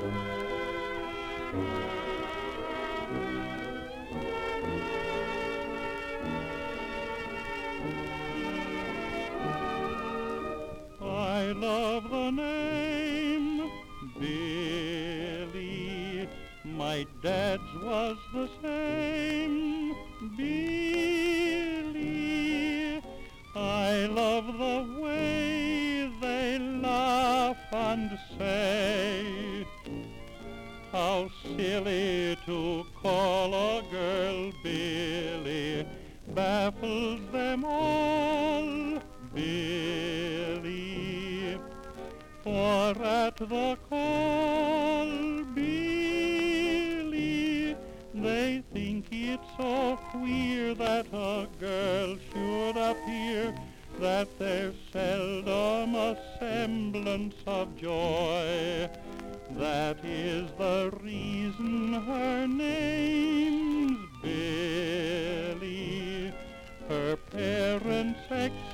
I love the name Billy. My dad's was the same, Billy. I love the way they laugh and say how silly to call a girl Billy baffles them all, Billy. For at the call, Billy, they think it's so queer that a girl should appear, that there's seldom a semblance of joy. That is the reason her name's Billy. Her parents